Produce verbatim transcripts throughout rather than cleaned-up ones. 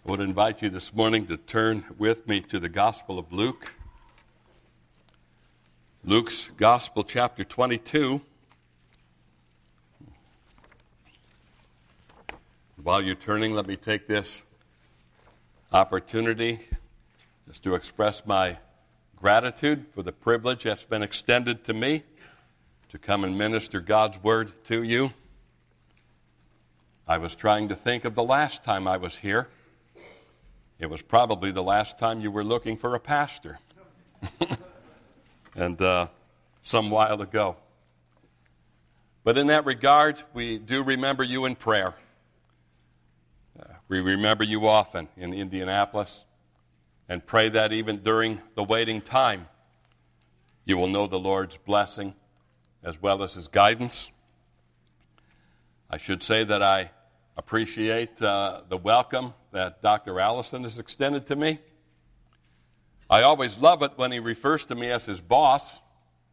I would invite you this morning to turn with me to the Gospel of Luke. Luke's Gospel, chapter twenty-two. While you're turning, let me take this opportunity just to express my gratitude for the privilege that's been extended to me to come and minister God's Word to you. I was trying to think of the last time I was here. It was probably the last time you were looking for a pastor. and uh, some while ago. But in that regard, we do remember you in prayer. Uh, we remember you often in Indianapolis and pray that even during the waiting time, you will know the Lord's blessing as well as His guidance. I should say that I appreciate uh, the welcome that Doctor Allison has extended to me. I always love it when he refers to me as his boss.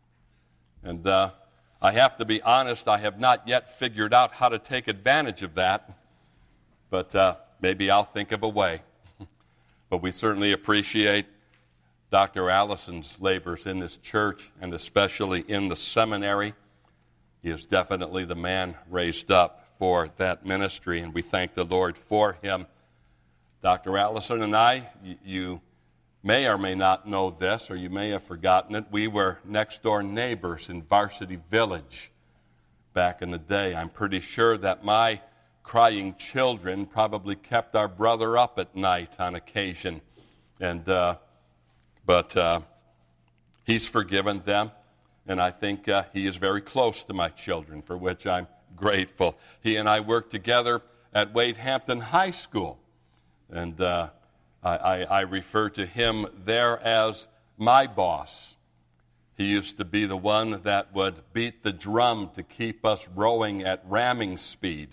And uh, I have to be honest, I have not yet figured out how to take advantage of that. But uh, maybe I'll think of a way. But we certainly appreciate Doctor Allison's labors in this church and especially in the seminary. He is definitely the man raised up for that ministry, and we thank the Lord for him. Doctor Allison and I, you may or may not know this, or you may have forgotten it, we were next-door neighbors in Varsity Village back in the day. I'm pretty sure that my crying children probably kept our brother up at night on occasion, and uh, but uh, he's forgiven them, and I think uh, he is very close to my children, for which I'm grateful. He and I worked together at Wade Hampton High School, and uh, I, I, I refer to him there as my boss. He used to be the one that would beat the drum to keep us rowing at ramming speed,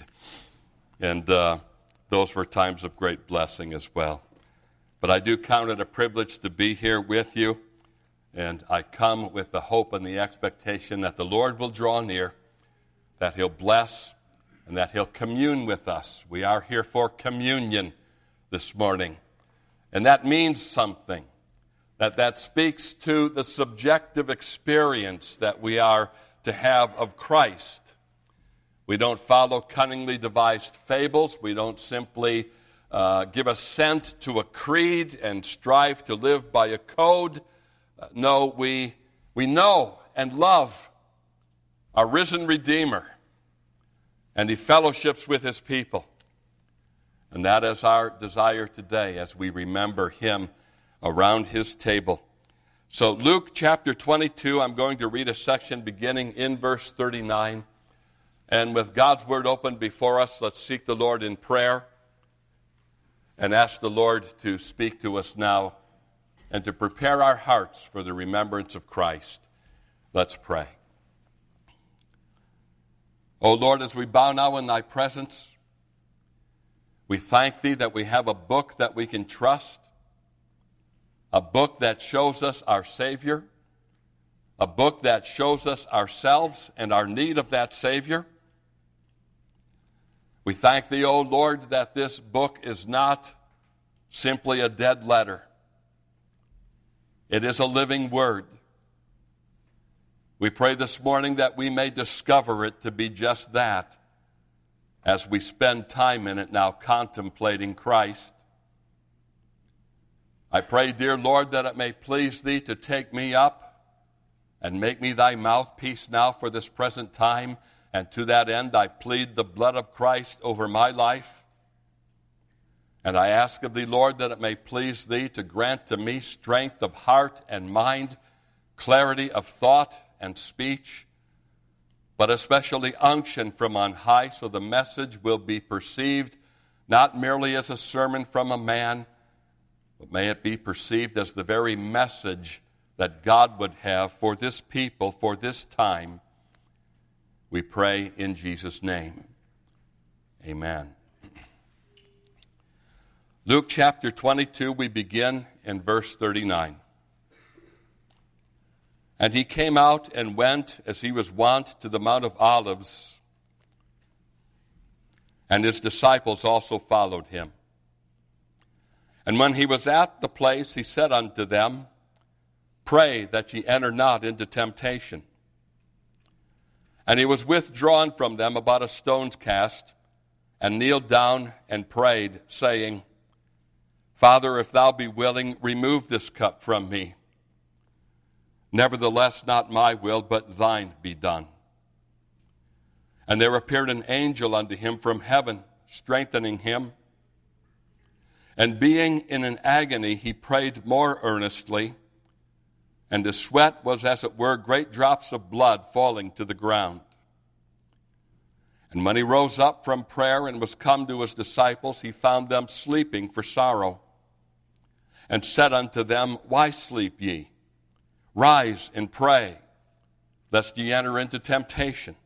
and uh, those were times of great blessing as well. But I do count it a privilege to be here with you, and I come with the hope and the expectation that the Lord will draw near, that He'll bless, and that He'll commune with us. We are here for communion this morning. And that means something. That that speaks to the subjective experience that we are to have of Christ. We don't follow cunningly devised fables. We don't simply uh, give assent to a creed and strive to live by a code. Uh, no, we, we know and love our risen Redeemer, and He fellowships with His people. And that is our desire today as we remember Him around His table. So Luke chapter twenty-two, I'm going to read a section beginning in verse thirty-nine. And with God's Word open before us, let's seek the Lord in prayer and ask the Lord to speak to us now and to prepare our hearts for the remembrance of Christ. Let's pray. O Lord, as we bow now in Thy presence, we thank Thee that we have a book that we can trust, a book that shows us our Savior, a book that shows us ourselves and our need of that Savior. We thank Thee, O Lord, that this book is not simply a dead letter. It is a living Word. We pray this morning that we may discover it to be just that as we spend time in it now contemplating Christ. I pray, dear Lord, that it may please Thee to take me up and make me Thy mouthpiece now for this present time, and to that end I plead the blood of Christ over my life. And I ask of Thee, Lord, that it may please Thee to grant to me strength of heart and mind, clarity of thought and speech, but especially unction from on high, so the message will be perceived not merely as a sermon from a man, but may it be perceived as the very message that God would have for this people, for this time. We pray in Jesus' name. Amen. Luke chapter twenty-two, we begin in verse thirty-nine. And he came out and went, as he was wont, to the Mount of Olives, and his disciples also followed him. And when he was at the place, he said unto them, Pray that ye enter not into temptation. And he was withdrawn from them about a stone's cast, and kneeled down and prayed, saying, Father, if thou be willing, remove this cup from me. Nevertheless, not my will, but thine be done. And there appeared an angel unto him from heaven, strengthening him. And being in an agony, he prayed more earnestly, and his sweat was as it were great drops of blood falling to the ground. And when he rose up from prayer and was come to his disciples, he found them sleeping for sorrow, and said unto them, Why sleep ye? Rise and pray, lest ye enter into temptation.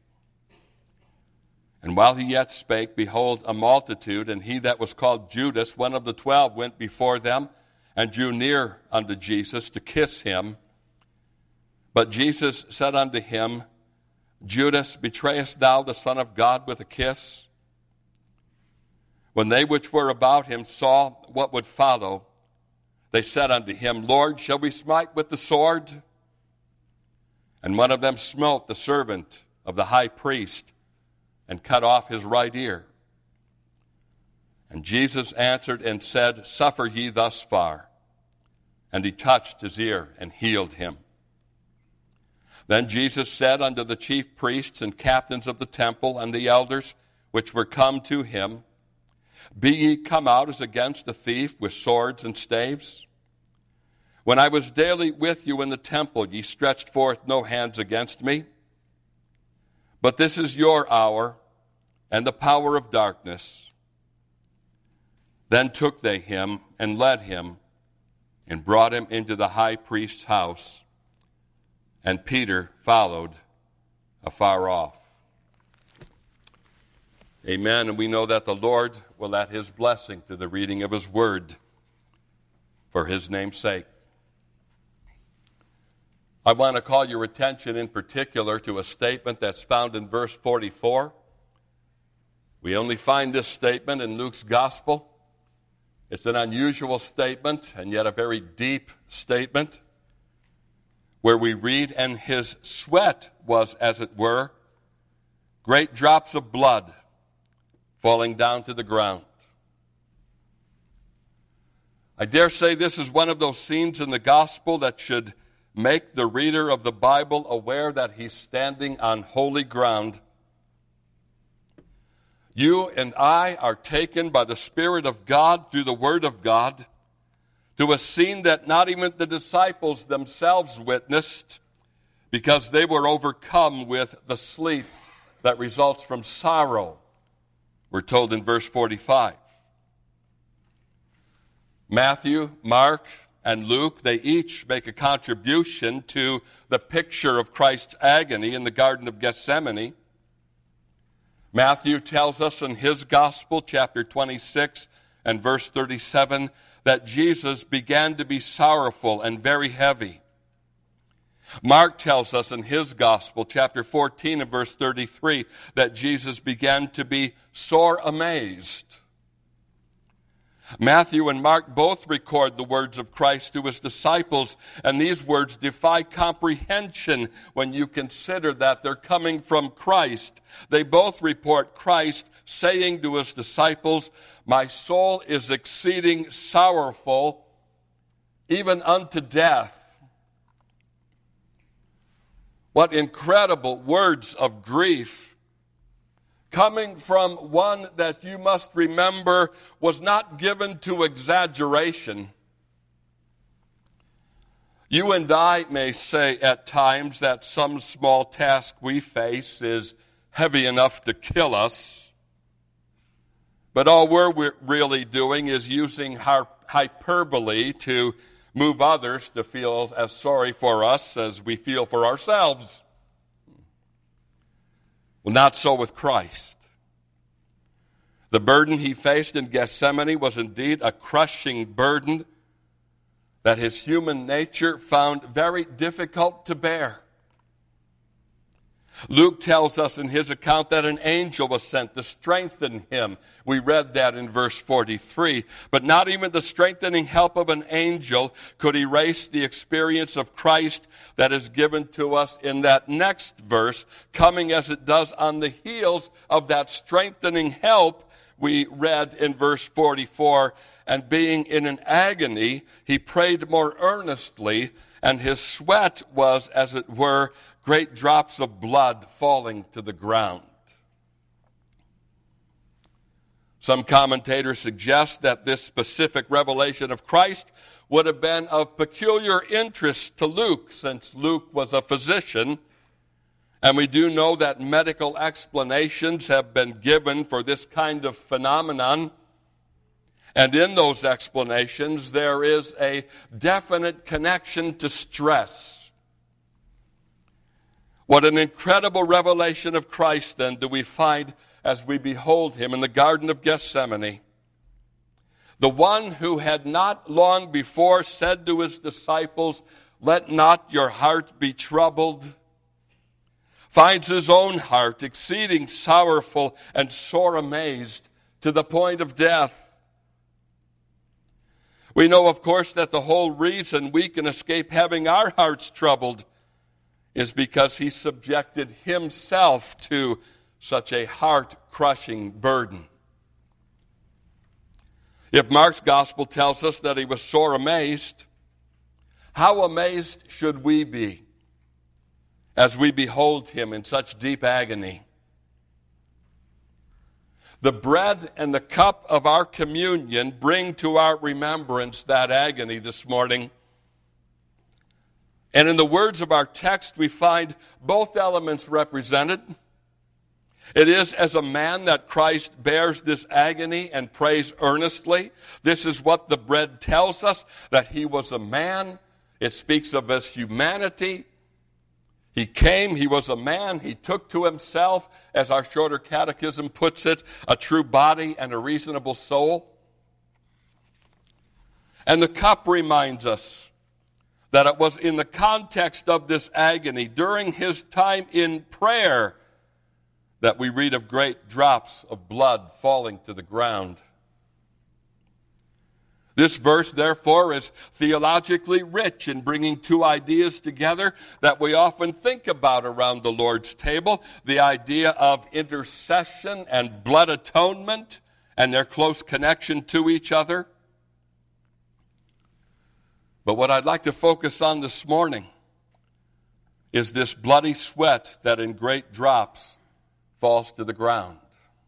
And while he yet spake, behold, a multitude, and he that was called Judas, one of the twelve, went before them, and drew near unto Jesus to kiss him. But Jesus said unto him, Judas, betrayest thou the Son of God with a kiss? When they which were about him saw what would follow, they said unto him, Lord, shall we smite with the sword? And one of them smote the servant of the high priest, and cut off his right ear. And Jesus answered and said, Suffer ye thus far. And he touched his ear and healed him. Then Jesus said unto the chief priests and captains of the temple and the elders which were come to him, Be ye come out as against a thief with swords and staves? When I was daily with you in the temple, ye stretched forth no hands against me. But this is your hour and the power of darkness. Then took they him and led him and brought him into the high priest's house. And Peter followed afar off. Amen. And we know that the Lord will add his blessing to the reading of his word for his name's sake. I want to call your attention in particular to a statement that's found in verse forty-four. We only find this statement in Luke's gospel. It's an unusual statement and yet a very deep statement, where we read, And his sweat was, as it were, great drops of blood falling down to the ground. I dare say this is one of those scenes in the gospel that should make the reader of the Bible aware that he's standing on holy ground. You and I are taken by the Spirit of God through the Word of God to a scene that not even the disciples themselves witnessed, because they were overcome with the sleep that results from sorrow, we're told in verse forty-five. Matthew, Mark, and Luke, they each make a contribution to the picture of Christ's agony in the Garden of Gethsemane. Matthew tells us in his gospel, chapter twenty-six and verse thirty-seven, that Jesus began to be sorrowful and very heavy. Mark tells us in his gospel, chapter fourteen and verse thirty-three, that Jesus began to be sore amazed. Matthew and Mark both record the words of Christ to his disciples, and these words defy comprehension when you consider that they're coming from Christ. They both report Christ saying to his disciples, My soul is exceeding sorrowful, even unto death. What incredible words of grief, coming from one that you must remember was not given to exaggeration. You and I may say at times that some small task we face is heavy enough to kill us, but all we're really doing is using hyperbole to move others to feel as sorry for us as we feel for ourselves. Well, not so with Christ. The burden he faced in Gethsemane was indeed a crushing burden that his human nature found very difficult to bear. Luke tells us in his account that an angel was sent to strengthen him. We read that in verse forty-three. But not even the strengthening help of an angel could erase the experience of Christ that is given to us in that next verse, coming as it does on the heels of that strengthening help we read in verse forty-four. And being in an agony, he prayed more earnestly, and his sweat was, as it were, great drops of blood falling to the ground. Some commentators suggest that this specific revelation of Christ would have been of peculiar interest to Luke, since Luke was a physician. And we do know that medical explanations have been given for this kind of phenomenon. And in those explanations, there is a definite connection to stress. What an incredible revelation of Christ, then, do we find as we behold him in the Garden of Gethsemane. The one who had not long before said to his disciples, "Let not your heart be troubled," finds his own heart exceeding sorrowful and sore amazed to the point of death. We know, of course, that the whole reason we can escape having our hearts troubled is because he subjected himself to such a heart-crushing burden. If Mark's gospel tells us that he was sore amazed, how amazed should we be as we behold him in such deep agony? The bread and the cup of our communion bring to our remembrance that agony this morning. And in the words of our text, we find both elements represented. It is as a man that Christ bears this agony and prays earnestly. This is what the bread tells us, that he was a man. It speaks of his humanity. He came, he was a man, he took to himself, as our shorter catechism puts it, a true body and a reasonable soul. And the cup reminds us that it was in the context of this agony, during his time in prayer, that we read of great drops of blood falling to the ground. This verse, therefore, is theologically rich in bringing two ideas together that we often think about around the Lord's table: the idea of intercession and blood atonement and their close connection to each other. But what I'd like to focus on this morning is this bloody sweat that in great drops falls to the ground.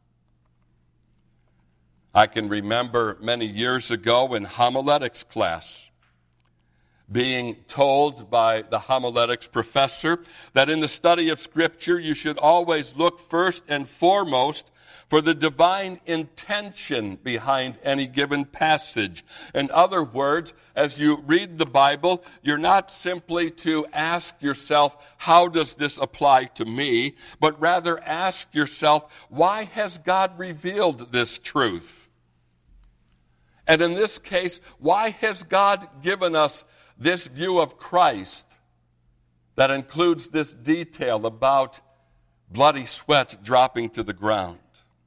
I can remember many years ago in homiletics class being told by the homiletics professor that in the study of Scripture you should always look first and foremost for the divine intention behind any given passage. In other words, as you read the Bible, you're not simply to ask yourself, how does this apply to me? But rather ask yourself, why has God revealed this truth? And in this case, why has God given us this view of Christ that includes this detail about bloody sweat dropping to the ground?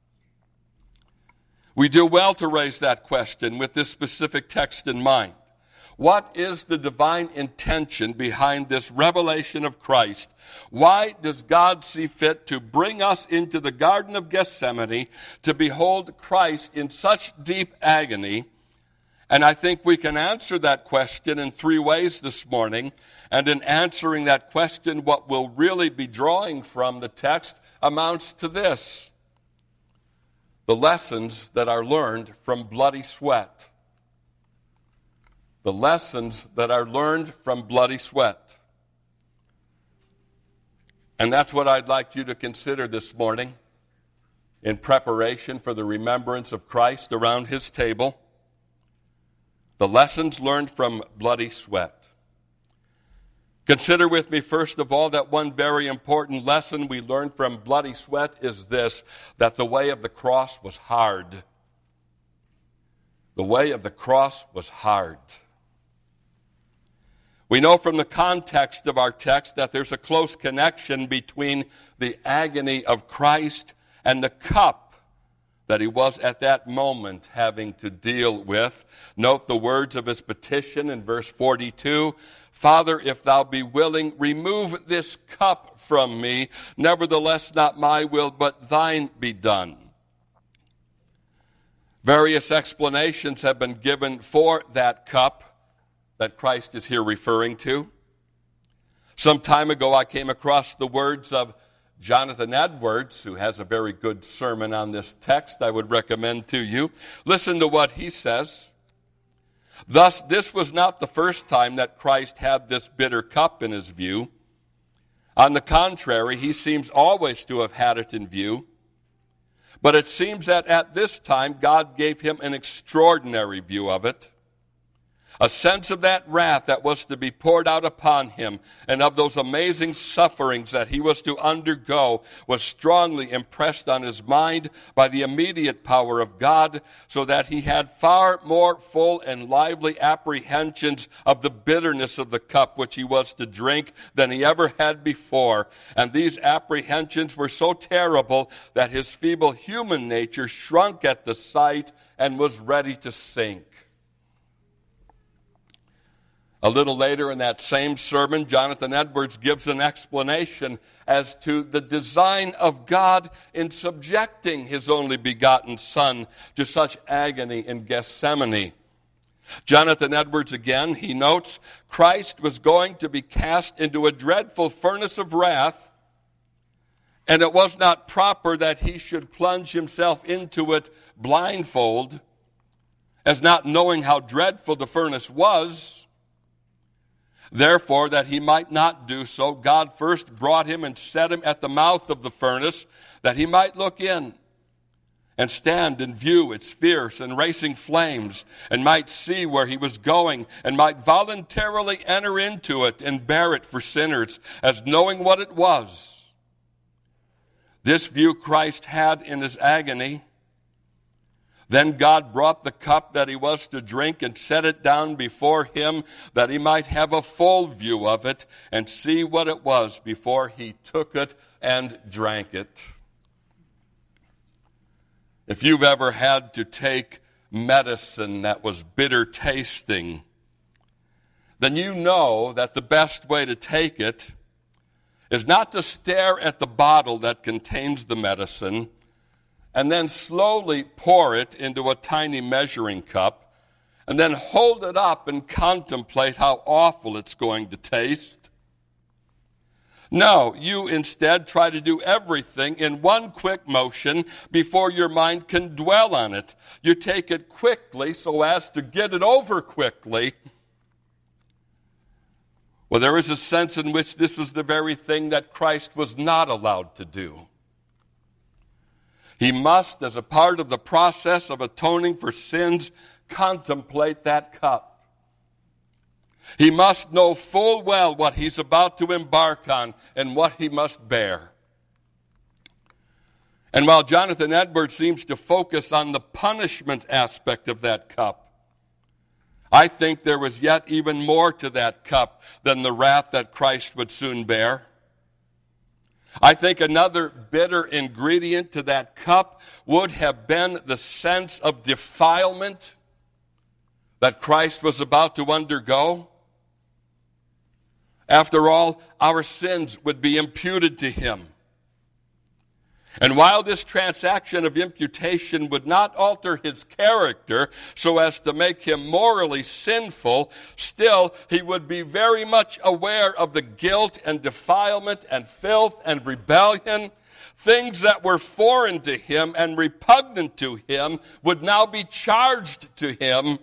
We do well to raise that question with this specific text in mind. What is the divine intention behind this revelation of Christ? Why does God see fit to bring us into the Garden of Gethsemane to behold Christ in such deep agony? And I think we can answer that question in three ways this morning. And in answering that question, what we'll really be drawing from the text amounts to this: the lessons that are learned from bloody sweat. The lessons that are learned from bloody sweat. And that's what I'd like you to consider this morning in preparation for the remembrance of Christ around his table. The lessons learned from bloody sweat. Consider with me, first of all, that one very important lesson we learned from bloody sweat is this: that the way of the cross was hard. The way of the cross was hard. We know from the context of our text that there's a close connection between the agony of Christ and the cup that he was at that moment having to deal with. Note the words of his petition in verse forty-two. Father, if thou be willing, remove this cup from me. Nevertheless, not my will, but thine be done. Various explanations have been given for that cup that Christ is here referring to. Some time ago, I came across the words of Jonathan Edwards, who has a very good sermon on this text I would recommend to you. Listen to what he says. Thus, this was not the first time that Christ had this bitter cup in his view. On the contrary, he seems always to have had it in view. But it seems that at this time, God gave him an extraordinary view of it. A sense of that wrath that was to be poured out upon him and of those amazing sufferings that he was to undergo was strongly impressed on his mind by the immediate power of God, so that he had far more full and lively apprehensions of the bitterness of the cup which he was to drink than he ever had before. And these apprehensions were so terrible that his feeble human nature shrunk at the sight and was ready to sink. A little later in that same sermon, Jonathan Edwards gives an explanation as to the design of God in subjecting his only begotten Son to such agony in Gethsemane. Jonathan Edwards again, he notes, Christ was going to be cast into a dreadful furnace of wrath, and it was not proper that he should plunge himself into it blindfold, as not knowing how dreadful the furnace was. Therefore, that he might not do so, God first brought him and set him at the mouth of the furnace, that he might look in and stand and view its fierce and racing flames, and might see where he was going, and might voluntarily enter into it and bear it for sinners, as knowing what it was. This view Christ had in his agony. Then God brought the cup that he was to drink and set it down before him, that he might have a full view of it and see what it was before he took it and drank it. If you've ever had to take medicine that was bitter tasting, then you know that the best way to take it is not to stare at the bottle that contains the medicine and then slowly pour it into a tiny measuring cup, and then hold it up and contemplate how awful it's going to taste. No, you instead try to do everything in one quick motion before your mind can dwell on it. You take it quickly so as to get it over quickly. Well, there is a sense in which this was the very thing that Christ was not allowed to do. He must, as a part of the process of atoning for sins, contemplate that cup. He must know full well what he's about to embark on and what he must bear. And while Jonathan Edwards seems to focus on the punishment aspect of that cup, I think there was yet even more to that cup than the wrath that Christ would soon bear. I think another bitter ingredient to that cup would have been the sense of defilement that Christ was about to undergo. After all, our sins would be imputed to him. And while this transaction of imputation would not alter his character so as to make him morally sinful, still he would be very much aware of the guilt and defilement and filth and rebellion. Things that were foreign to him and repugnant to him would now be charged to him.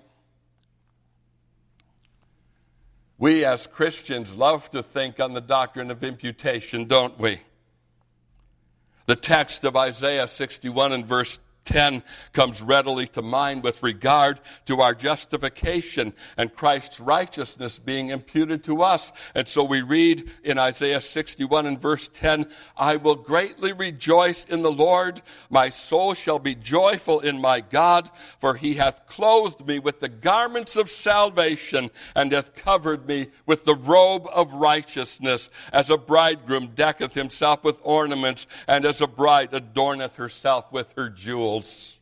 We as Christians love to think on the doctrine of imputation, don't we? The text of Isaiah sixty-one and verse ten comes readily to mind with regard to our justification and Christ's righteousness being imputed to us. And so we read in Isaiah sixty-one and verse ten, I will greatly rejoice in the Lord. My soul shall be joyful in my God, for he hath clothed me with the garments of salvation and hath covered me with the robe of righteousness, as a bridegroom decketh himself with ornaments, and as a bride adorneth herself with her jewels.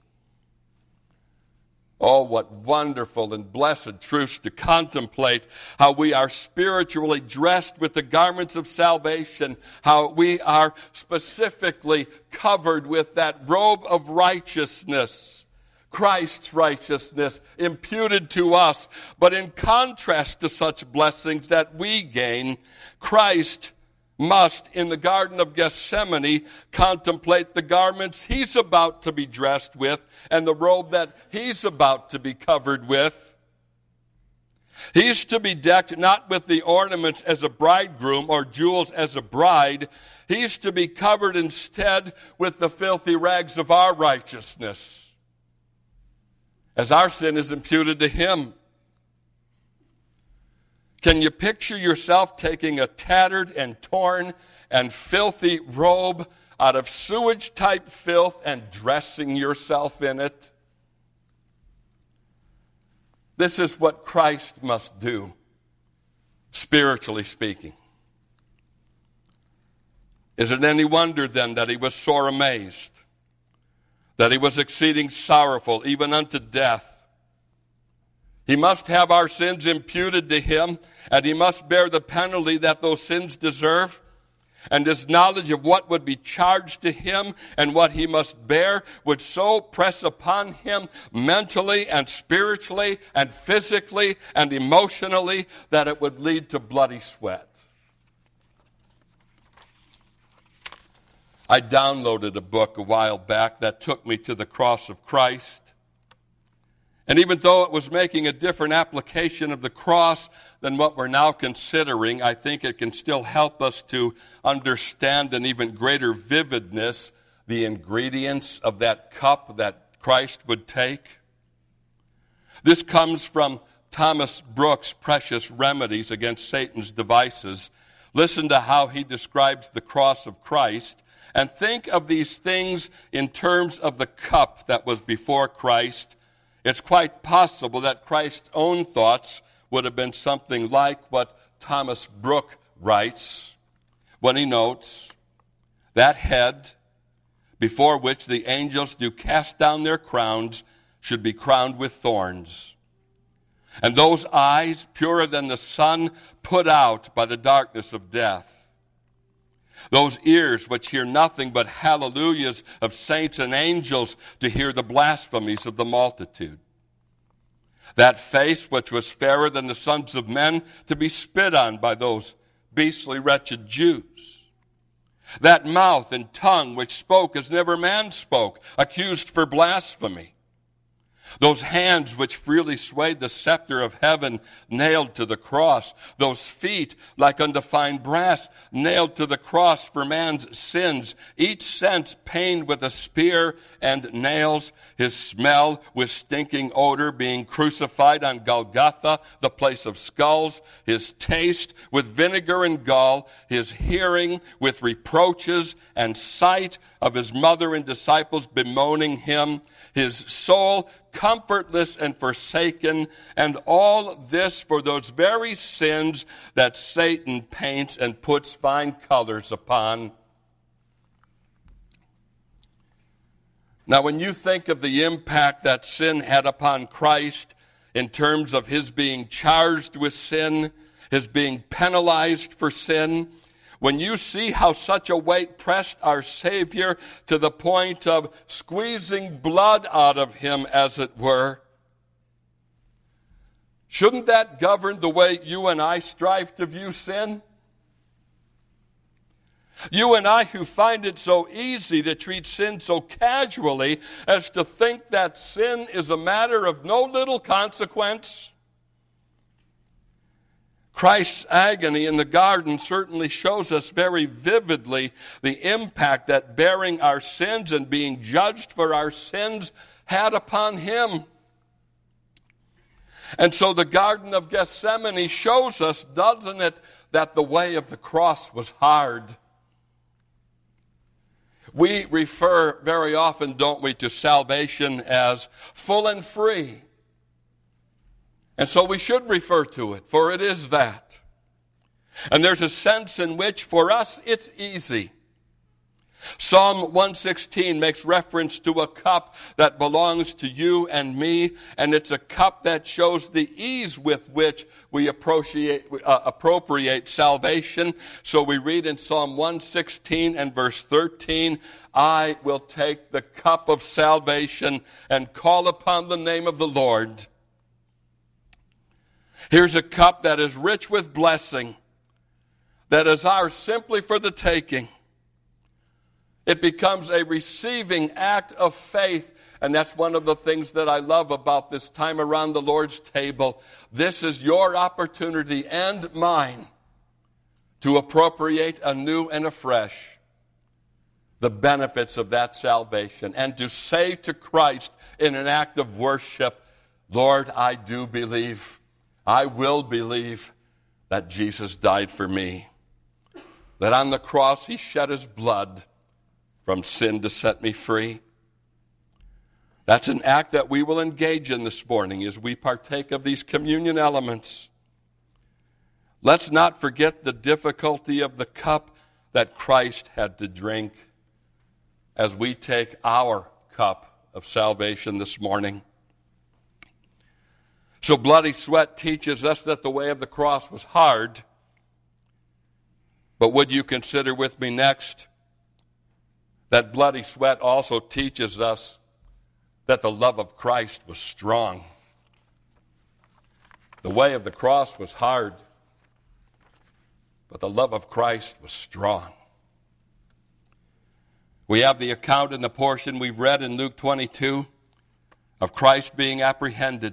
Oh, what wonderful and blessed truths to contemplate, how we are spiritually dressed with the garments of salvation, how we are specifically covered with that robe of righteousness, Christ's righteousness imputed to us. But in contrast to such blessings that we gain, Christ must, in the Garden of Gethsemane, contemplate the garments he's about to be dressed with and the robe that he's about to be covered with. He's to be decked not with the ornaments as a bridegroom or jewels as a bride. He's to be covered instead with the filthy rags of our righteousness, as our sin is imputed to him. Can you picture yourself taking a tattered and torn and filthy robe out of sewage-type filth and dressing yourself in it? This is what Christ must do, spiritually speaking. Is it any wonder then that he was sore amazed, that he was exceeding sorrowful, even unto death? He must have our sins imputed to him, and he must bear the penalty that those sins deserve. And his knowledge of what would be charged to him and what he must bear would so press upon him mentally and spiritually and physically and emotionally that it would lead to bloody sweat. I downloaded a book a while back that took me to the cross of Christ. And even though it was making a different application of the cross than what we're now considering, I think it can still help us to understand in even greater vividness the ingredients of that cup that Christ would take. This comes from Thomas Brooks' Precious Remedies Against Satan's Devices. Listen to how he describes the cross of Christ, and think of these things in terms of the cup that was before Christ. It's quite possible that Christ's own thoughts would have been something like what Thomas Brooks writes when he notes, that head before which the angels do cast down their crowns should be crowned with thorns, and those eyes purer than the sun put out by the darkness of death. Those ears which hear nothing but hallelujahs of saints and angels to hear the blasphemies of the multitude. That face which was fairer than the sons of men to be spit on by those beastly wretched Jews. That mouth and tongue which spoke as never man spoke, accused for blasphemy. Those hands which freely swayed the scepter of heaven, nailed to the cross. Those feet like unto fine brass, nailed to the cross for man's sins. Each sense pained with a spear and nails. His smell with stinking odor, being crucified on Golgotha, the place of skulls. His taste with vinegar and gall. His hearing with reproaches, and sight of his mother and disciples bemoaning him. His soul comfortless and forsaken, and all this for those very sins that Satan paints and puts fine colors upon. Now, when you think of the impact that sin had upon Christ in terms of his being charged with sin, his being penalized for sin, when you see how such a weight pressed our Savior to the point of squeezing blood out of him, as it were, shouldn't that govern the way you and I strive to view sin? You and I who find it so easy to treat sin so casually as to think that sin is a matter of no little consequence. Christ's agony in the garden certainly shows us very vividly the impact that bearing our sins and being judged for our sins had upon him. And so the Garden of Gethsemane shows us, doesn't it, that the way of the cross was hard. We refer very often, don't we, to salvation as full and free. And so we should refer to it, for it is that. And there's a sense in which, for us, it's easy. Psalm one sixteen makes reference to a cup that belongs to you and me, and it's a cup that shows the ease with which we appropriate, uh, appropriate salvation. So we read in Psalm one sixteen and verse thirteen, I will take the cup of salvation and call upon the name of the Lord. Here's a cup that is rich with blessing, that is ours simply for the taking. It becomes a receiving act of faith, and that's one of the things that I love about this time around the Lord's table. This is your opportunity and mine to appropriate anew and afresh the benefits of that salvation and to say to Christ in an act of worship, Lord, I do believe. I will believe that Jesus died for me, that on the cross he shed his blood from sin to set me free. That's an act that we will engage in this morning as we partake of these communion elements. Let's not forget the difficulty of the cup that Christ had to drink as we take our cup of salvation this morning. So bloody sweat teaches us that the way of the cross was hard. But would you consider with me next that bloody sweat also teaches us that the love of Christ was strong. The way of the cross was hard, but the love of Christ was strong. We have the account in the portion we've read in Luke twenty-two of Christ being apprehended.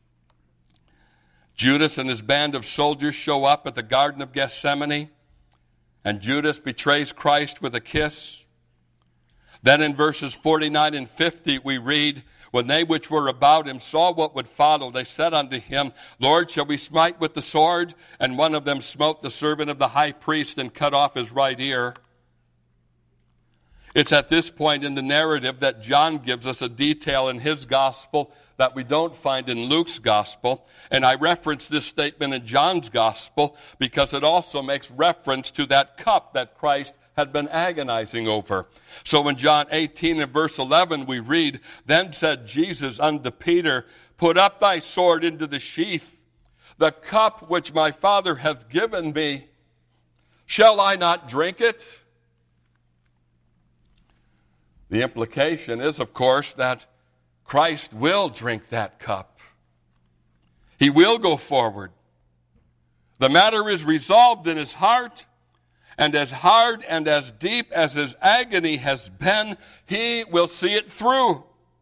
Judas and his band of soldiers show up at the Garden of Gethsemane, and Judas betrays Christ with a kiss. Then in verses forty-nine and fifty we read, when they which were about him saw what would follow, they said unto him, Lord, shall we smite with the sword? And one of them smote the servant of the high priest and cut off his right ear. It's at this point in the narrative that John gives us a detail in his gospel that we don't find in Luke's gospel. And I reference this statement in John's gospel because it also makes reference to that cup that Christ had been agonizing over. So in John eighteen and verse eleven we read, Then said Jesus unto Peter, Put up thy sword into the sheath. The cup which my Father hath given me, shall I not drink it? The implication is, of course, that Christ will drink that cup. He will go forward. The matter is resolved in his heart, and as hard and as deep as his agony has been, he will see it through.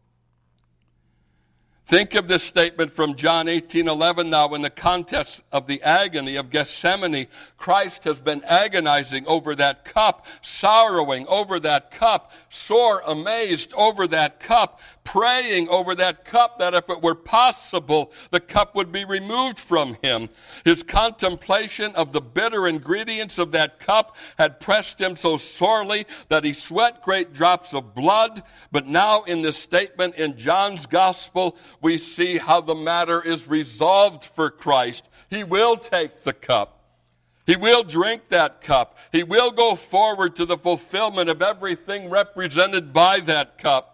Think of this statement from John eighteen eleven now in the context of the agony of Gethsemane. Christ has been agonizing over that cup, sorrowing over that cup, sore amazed over that cup, praying over that cup that if it were possible, the cup would be removed from him. His contemplation of the bitter ingredients of that cup had pressed him so sorely that he sweat great drops of blood. But now in this statement in John's gospel, we see how the matter is resolved for Christ. He will take the cup. He will drink that cup. He will go forward to the fulfillment of everything represented by that cup.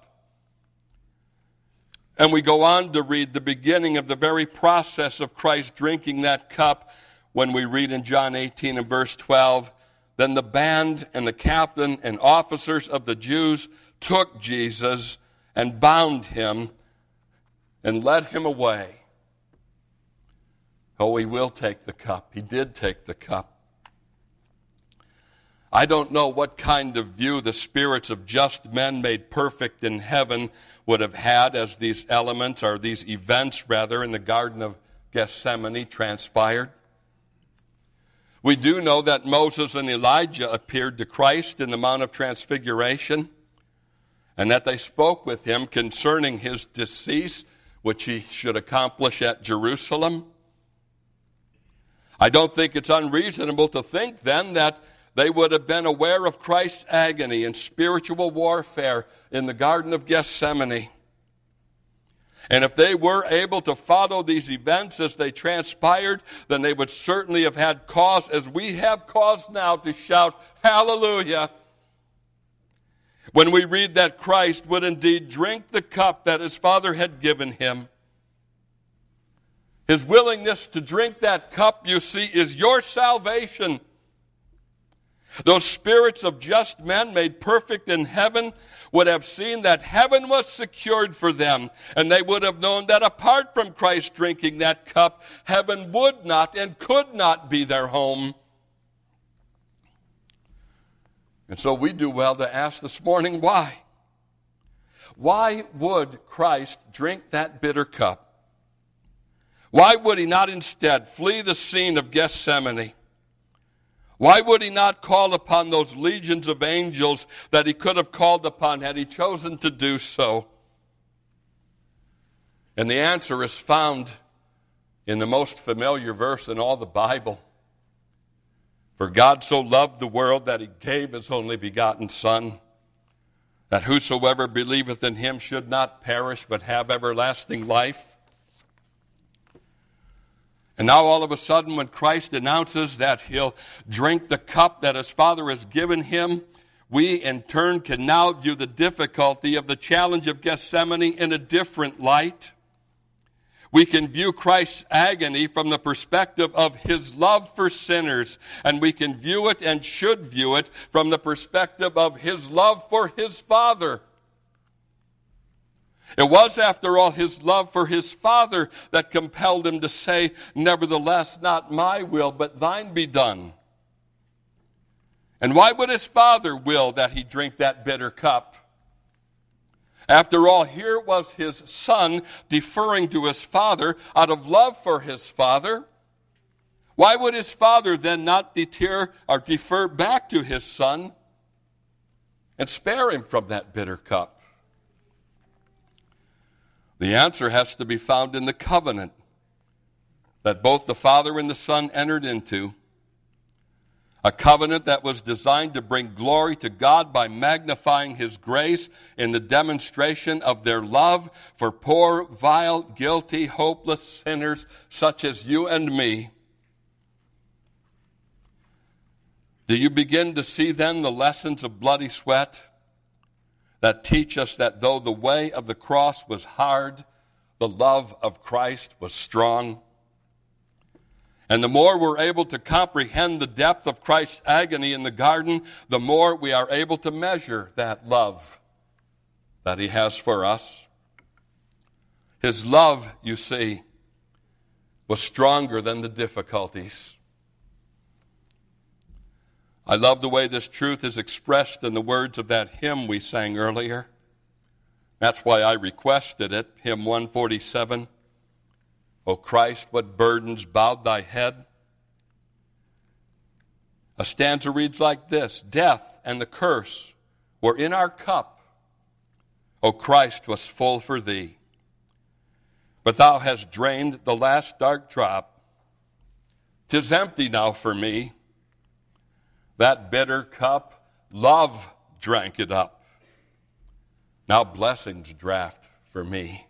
And we go on to read the beginning of the very process of Christ drinking that cup when we read in John eighteen and verse twelve, Then the band and the captain and officers of the Jews took Jesus and bound him and led him away. Oh, he will take the cup. He did take the cup. I don't know what kind of view the spirits of just men made perfect in heaven would have had as these elements, or these events rather, in the Garden of Gethsemane transpired. We do know that Moses and Elijah appeared to Christ in the Mount of Transfiguration, and that they spoke with him concerning his decease, which he should accomplish at Jerusalem. I don't think it's unreasonable to think then that they would have been aware of Christ's agony and spiritual warfare in the Garden of Gethsemane. And if they were able to follow these events as they transpired, then they would certainly have had cause, as we have cause now, to shout, hallelujah, when we read that Christ would indeed drink the cup that his Father had given him. His willingness to drink that cup, you see, is your salvation. Those spirits of just men made perfect in heaven would have seen that heaven was secured for them, and they would have known that apart from Christ drinking that cup, heaven would not and could not be their home. And so we do well to ask this morning, why? Why would Christ drink that bitter cup? Why would he not instead flee the scene of Gethsemane? Why would he not call upon those legions of angels that he could have called upon had he chosen to do so? And the answer is found in the most familiar verse in all the Bible. For God so loved the world that he gave his only begotten Son, that whosoever believeth in him should not perish but have everlasting life. And now all of a sudden, when Christ announces that he'll drink the cup that his Father has given him, we in turn can now view the difficulty of the challenge of Gethsemane in a different light. We can view Christ's agony from the perspective of his love for sinners, and we can view it and should view it from the perspective of his love for his Father. It was, after all, his love for his Father that compelled him to say, nevertheless, not my will, but thine be done. And why would his Father will that he drink that bitter cup? After all, here was his Son deferring to his Father out of love for his Father. Why would his Father then not deter or defer back to his Son and spare him from that bitter cup? The answer has to be found in the covenant that both the Father and the Son entered into, a covenant that was designed to bring glory to God by magnifying his grace in the demonstration of their love for poor, vile, guilty, hopeless sinners such as you and me. Do you begin to see then the lessons of bloody sweat that teach us that though the way of the cross was hard, the love of Christ was strong? And the more we're able to comprehend the depth of Christ's agony in the garden, the more we are able to measure that love that he has for us. His love, you see, was stronger than the difficulties. I love the way this truth is expressed in the words of that hymn we sang earlier. That's why I requested it, hymn one forty-seven. O Christ, what burdens bowed thy head? A stanza reads like this: Death and the curse were in our cup. O Christ, was full for thee. But thou hast drained the last dark drop. 'Tis empty now for me. That bitter cup, love drank it up. Now blessings draft for me.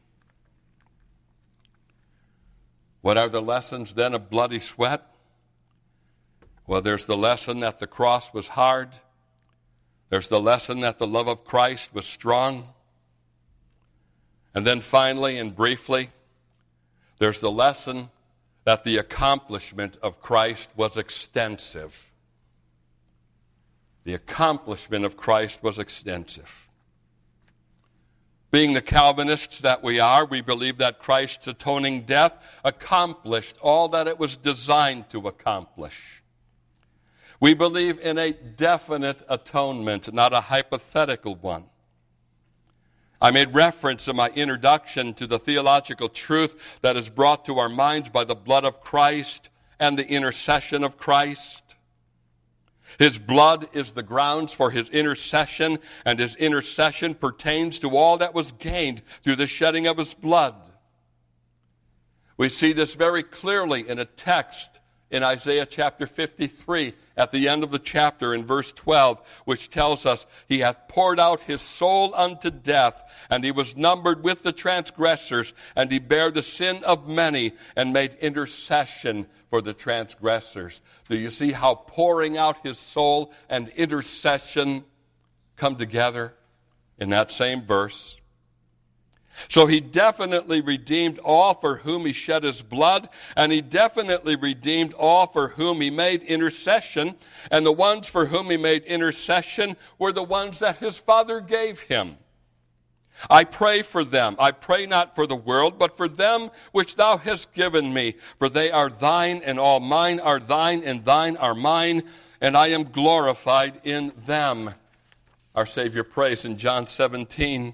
What are the lessons then of bloody sweat? Well, there's the lesson that the cross was hard. There's the lesson that the love of Christ was strong. And then finally and briefly, there's the lesson that the accomplishment of Christ was extensive. The accomplishment of Christ was extensive. Being the Calvinists that we are, we believe that Christ's atoning death accomplished all that it was designed to accomplish. We believe in a definite atonement, not a hypothetical one. I made reference in my introduction to the theological truth that is brought to our minds by the blood of Christ and the intercession of Christ. His blood is the grounds for his intercession, and his intercession pertains to all that was gained through the shedding of his blood. We see this very clearly in a text in Isaiah chapter fifty-three, at the end of the chapter in verse twelve, which tells us, he hath poured out his soul unto death, and he was numbered with the transgressors, and he bare the sin of many, and made intercession for the transgressors. Do you see how pouring out his soul and intercession come together in that same verse? So he definitely redeemed all for whom he shed his blood, and he definitely redeemed all for whom he made intercession, and the ones for whom he made intercession were the ones that his Father gave him. I pray for them. I pray not for the world, but for them which thou hast given me, for they are thine, and all mine are thine, and thine are mine, and I am glorified in them. Our Savior prays in John seventeen.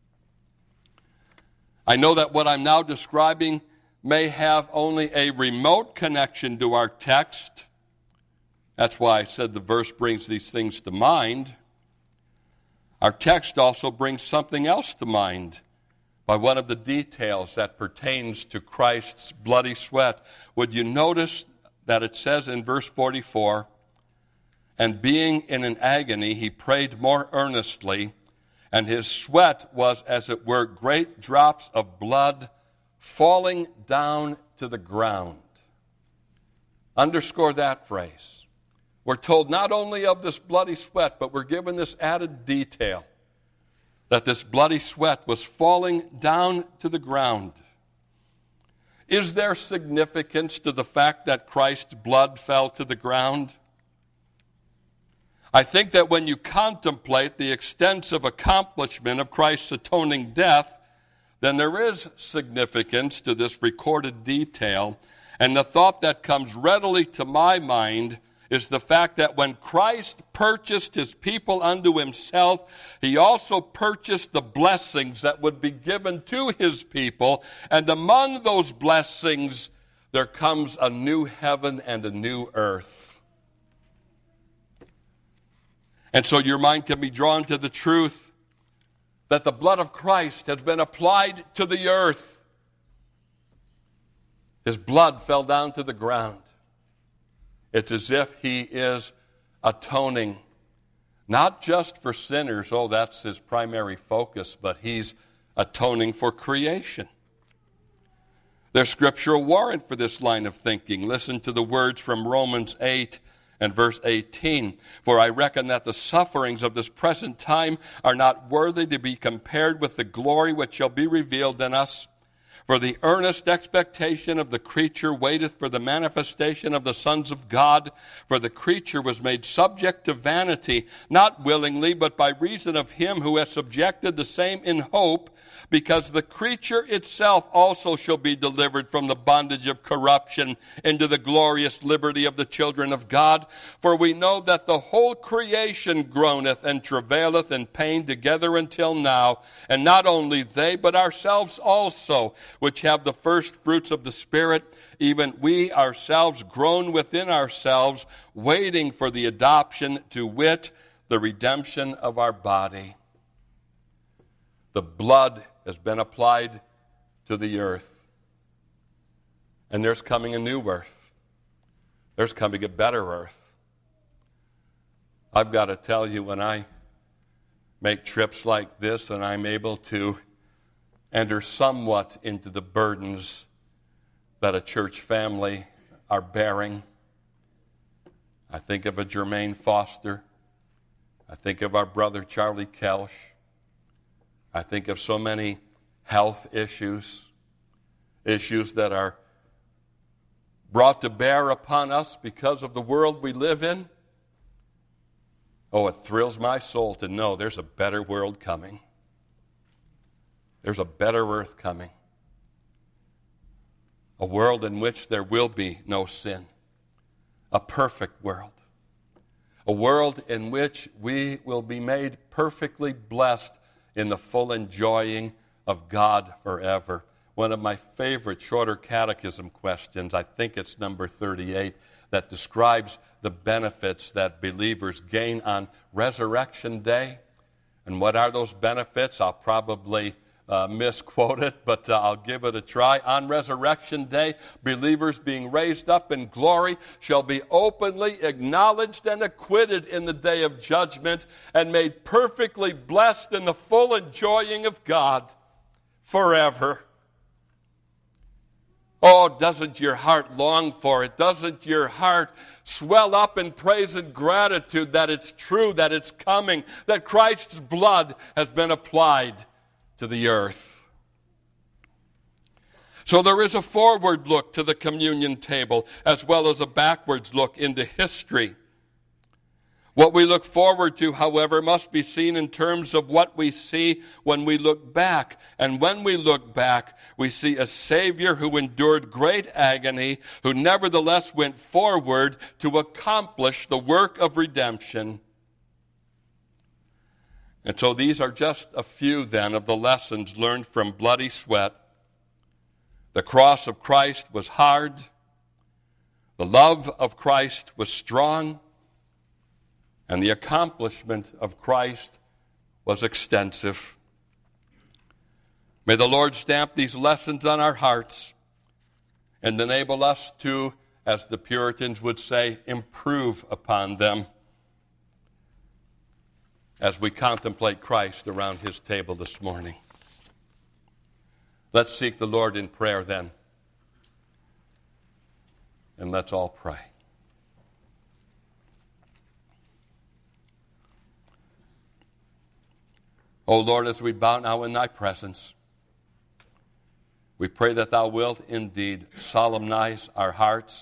I know that what I'm now describing may have only a remote connection to our text. That's why I said the verse brings these things to mind. Our text also brings something else to mind by one of the details that pertains to Christ's bloody sweat. Would you notice that it says in verse forty-four, and being in an agony, he prayed more earnestly, and his sweat was, as it were, great drops of blood falling down to the ground. Underscore that phrase. We're told not only of this bloody sweat, but we're given this added detail that this bloody sweat was falling down to the ground. Is there significance to the fact that Christ's blood fell to the ground? I think that when you contemplate the extensive accomplishment of Christ's atoning death, then there is significance to this recorded detail. And the thought that comes readily to my mind is the fact that when Christ purchased his people unto himself, he also purchased the blessings that would be given to his people. And among those blessings, there comes a new heaven and a new earth. And so your mind can be drawn to the truth that the blood of Christ has been applied to the earth. His blood fell down to the ground. It's as if he is atoning, not just for sinners, oh, that's his primary focus, but he's atoning for creation. There's scriptural warrant for this line of thinking. Listen to the words from Romans eight and verse eighteen. For I reckon that the sufferings of this present time are not worthy to be compared with the glory which shall be revealed in us. For the earnest expectation of the creature waiteth for the manifestation of the sons of God. For the creature was made subject to vanity, not willingly, but by reason of him who has subjected the same in hope, because the creature itself also shall be delivered from the bondage of corruption into the glorious liberty of the children of God. For we know that the whole creation groaneth and travaileth in pain together until now, and not only they, but ourselves also, which have the first fruits of the Spirit, even we ourselves groan within ourselves, waiting for the adoption, to wit, the redemption of our body. The blood has been applied to the earth. And there's coming a new earth. There's coming a better earth. I've got to tell you, when I make trips like this and I'm able to enter somewhat into the burdens that a church family are bearing, I think of a Jermaine Foster. I think of our brother Charlie Kelsch. I think of so many health issues, issues that are brought to bear upon us because of the world we live in. Oh, it thrills my soul to know there's a better world coming. There's a better earth coming. A world in which there will be no sin. A perfect world. A world in which we will be made perfectly blessed in the full enjoying of God forever. one of my favorite shorter catechism questions. I think it's number thirty-eight, that describes the benefits that believers gain on Resurrection Day. And what are those benefits? I'll probably uh, misquote it, but uh, I'll give it a try. On Resurrection Day, believers being raised up in glory shall be openly acknowledged and acquitted in the day of judgment, and made perfectly blessed in the full enjoying of God forever. Oh, doesn't your heart long for it? Doesn't your heart swell up in praise and gratitude that it's true, that it's coming, that Christ's blood has been applied to the earth? So there is a forward look to the communion table as well as a backwards look into history. What we look forward to, however, must be seen in terms of what we see when we look back. And when we look back, we see a Savior who endured great agony, who nevertheless went forward to accomplish the work of redemption. And so these are just a few, then, of the lessons learned from bloody sweat. The cross of Christ was hard. The love of Christ was strong. And the accomplishment of Christ was extensive. May the Lord stamp these lessons on our hearts and enable us to, as the Puritans would say, improve upon them as we contemplate Christ around his table this morning. Let's seek the Lord in prayer then, and let's all pray. O Lord, as we bow now in thy presence, we pray that thou wilt indeed solemnize our hearts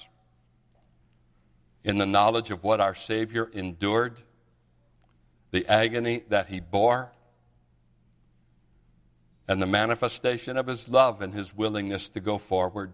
in the knowledge of what our Savior endured, the agony that he bore, and the manifestation of his love and his willingness to go forward.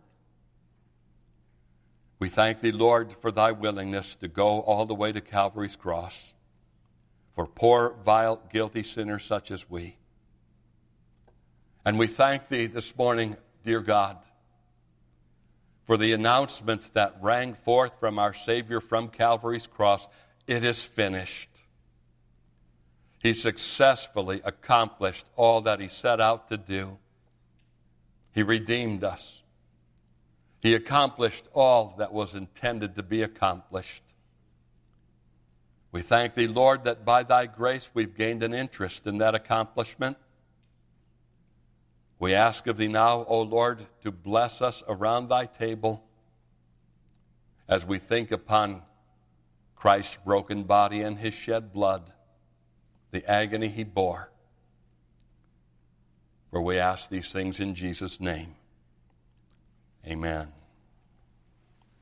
We thank thee, Lord, for thy willingness to go all the way to Calvary's cross for poor, vile, guilty sinners such as we. And we thank thee this morning, dear God, for the announcement that rang forth from our Savior from Calvary's cross, it is finished. He successfully accomplished all that he set out to do. He redeemed us. He accomplished all that was intended to be accomplished. We thank thee, Lord, that by thy grace we've gained an interest in that accomplishment. We ask of thee now, O Lord, to bless us around thy table as we think upon Christ's broken body and his shed blood, the agony he bore. For we ask these things in Jesus' name. Amen.